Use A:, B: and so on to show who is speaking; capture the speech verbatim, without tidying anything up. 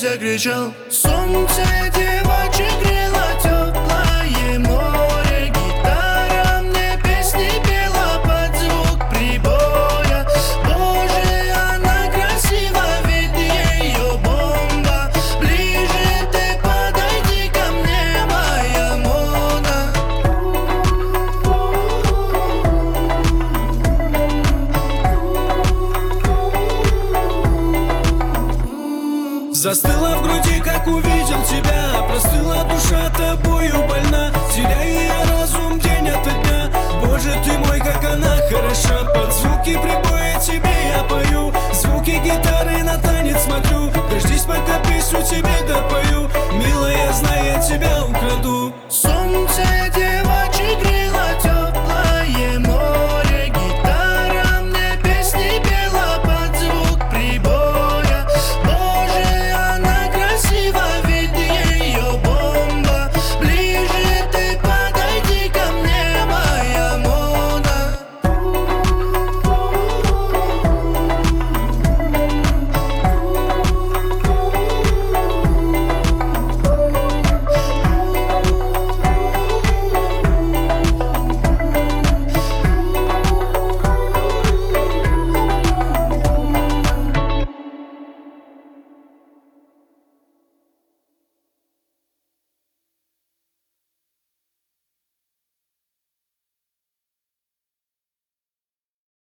A: закричал. Солнце девочек грело, теплое море. Гитара мне песни пела под звук прибоя. Боже, она красива, ведь ее бомба. Ближе ты подойди ко мне, моя Мона.
B: Застыла в груди, как увидел тебя. Простыла душа, тобою больна. Теряю я разум день ото дня. Боже ты мой, как она хороша. Под звуки припадают.